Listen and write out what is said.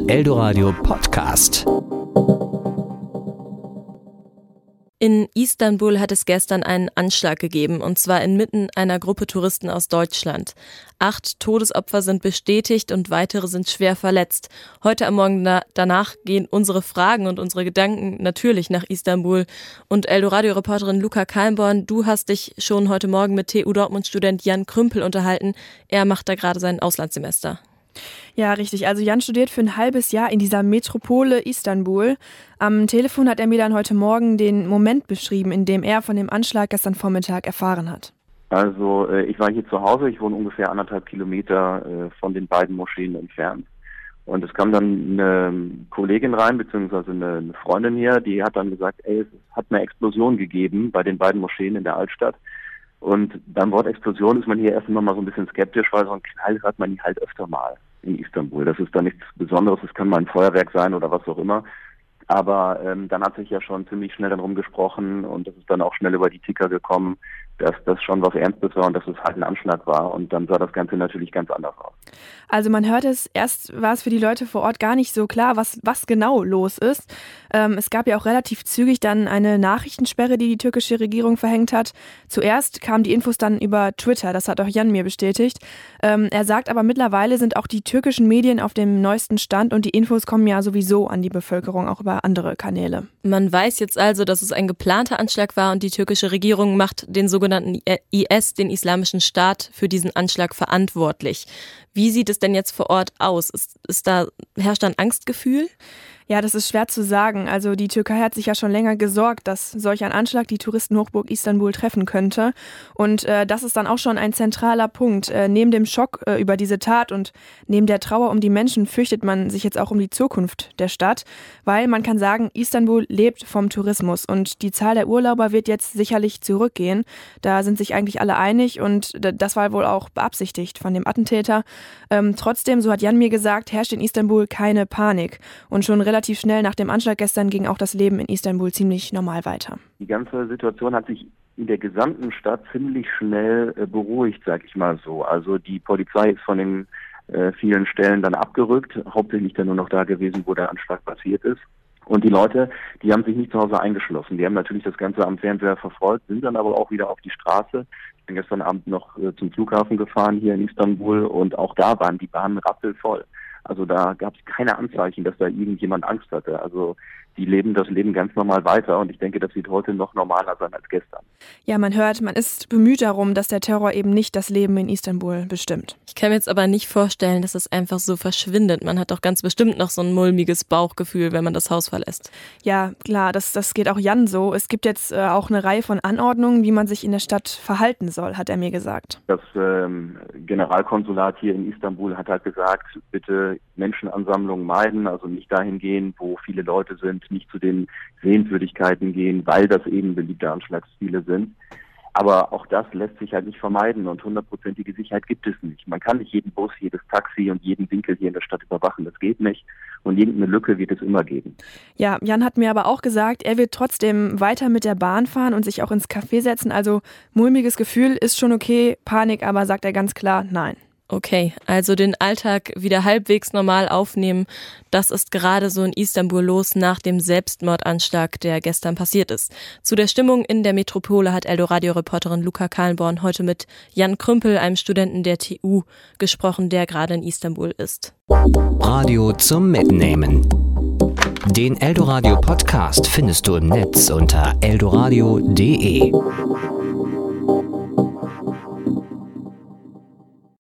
Eldoradio Podcast. In Istanbul hat es gestern einen Anschlag gegeben, und zwar inmitten einer Gruppe Touristen aus Deutschland. 8 Todesopfer sind bestätigt und weitere sind schwer verletzt. Heute am Morgen danach gehen unsere Fragen und unsere Gedanken natürlich nach Istanbul. Und Eldoradio-Reporterin Luca Kalmborn, du hast dich schon heute Morgen mit TU Dortmund-Student Jan Krümpel unterhalten. Er macht da gerade sein Auslandssemester. Ja, richtig. Also Jan studiert für ein halbes Jahr in dieser Metropole Istanbul. Am Telefon hat er mir dann heute Morgen den Moment beschrieben, in dem er von dem Anschlag gestern Vormittag erfahren hat. Also ich war hier zu Hause, ich wohne ungefähr 1,5 Kilometer von den beiden Moscheen entfernt. Und es kam dann eine Kollegin rein, beziehungsweise eine Freundin hier, die hat dann gesagt, es hat eine Explosion gegeben bei den beiden Moscheen in der Altstadt. Und beim Wort Explosion ist man hier erst noch mal so ein bisschen skeptisch, weil so ein Knall hört man halt öfter mal in Istanbul. Das ist da nichts Besonderes, es kann mal ein Feuerwerk sein oder was auch immer. Aber dann hat sich ja schon ziemlich schnell dann rumgesprochen und es ist dann auch schnell über die Ticker gekommen, dass das schon was Ernstes war und dass es halt ein Anschlag war. Und dann sah das Ganze natürlich ganz anders aus. Also man hört es, erst war es für die Leute vor Ort gar nicht so klar, was genau los ist. Es gab ja auch relativ zügig dann eine Nachrichtensperre, die türkische Regierung verhängt hat. Zuerst kamen die Infos dann über Twitter, das hat auch Jan mir bestätigt. Er sagt aber, mittlerweile sind auch die türkischen Medien auf dem neuesten Stand und die Infos kommen ja sowieso an die Bevölkerung, auch über andere Kanäle. Man weiß jetzt also, dass es ein geplanter Anschlag war und die türkische Regierung macht den sogenannten IS, den Islamischen Staat, für diesen Anschlag verantwortlich. Wie sieht es denn jetzt vor Ort aus? Herrscht da ein Angstgefühl? Ja, das ist schwer zu sagen. Also die Türkei hat sich ja schon länger gesorgt, dass solch ein Anschlag die Touristenhochburg Istanbul treffen könnte. Und das ist dann auch schon ein zentraler Punkt. Neben dem Schock über diese Tat und neben der Trauer um die Menschen fürchtet man sich jetzt auch um die Zukunft der Stadt. Weil man kann sagen, Istanbul lebt vom Tourismus und die Zahl der Urlauber wird jetzt sicherlich zurückgehen. Da sind sich eigentlich alle einig und das war wohl auch beabsichtigt von dem Attentäter. Trotzdem, so hat Jan mir gesagt, herrscht in Istanbul keine Panik. Und schon relativ schnell nach dem Anschlag gestern ging auch das Leben in Istanbul ziemlich normal weiter. Die ganze Situation hat sich in der gesamten Stadt ziemlich schnell beruhigt, sag ich mal so. Also die Polizei ist von den vielen Stellen dann abgerückt, hauptsächlich dann nur noch da gewesen, wo der Anschlag passiert ist. Und die Leute, die haben sich nicht zu Hause eingeschlossen. Die haben natürlich das Ganze am Fernseher verfolgt, sind dann aber auch wieder auf die Straße. Ich bin gestern Abend noch zum Flughafen gefahren hier in Istanbul und auch da waren die Bahnen rappelvoll. Also da gab es keine Anzeichen, dass da irgendjemand Angst hatte. Also die leben das Leben ganz normal weiter und ich denke, das wird heute noch normaler sein als gestern. Ja, man hört, man ist bemüht darum, dass der Terror eben nicht das Leben in Istanbul bestimmt. Ich kann mir jetzt aber nicht vorstellen, dass es einfach so verschwindet. Man hat doch ganz bestimmt noch so ein mulmiges Bauchgefühl, wenn man das Haus verlässt. Ja, klar, das geht auch Jan so. Es gibt jetzt auch eine Reihe von Anordnungen, wie man sich in der Stadt verhalten soll, hat er mir gesagt. Das Generalkonsulat hier in Istanbul hat halt gesagt, bitte Menschenansammlungen meiden, also nicht dahin gehen, wo viele Leute sind, nicht zu den Sehenswürdigkeiten gehen, weil das eben beliebte Anschlagsziele sind. Aber auch das lässt sich halt nicht vermeiden und 100%ige Sicherheit gibt es nicht. Man kann nicht jeden Bus, jedes Taxi und jeden Winkel hier in der Stadt überwachen. Das geht nicht. Und irgendeine Lücke wird es immer geben. Ja, Jan hat mir aber auch gesagt, er wird trotzdem weiter mit der Bahn fahren und sich auch ins Café setzen. Also mulmiges Gefühl ist schon okay, Panik aber sagt er ganz klar nein. Okay, also den Alltag wieder halbwegs normal aufnehmen, das ist gerade so in Istanbul los nach dem Selbstmordanschlag, der gestern passiert ist. Zu der Stimmung in der Metropole hat Eldoradio-Reporterin Luca Kalmborn heute mit Jan Krümpel, einem Studenten der TU, gesprochen, der gerade in Istanbul ist. Radio zum Mitnehmen. Den Eldoradio Podcast findest du im Netz unter eldoradio.de.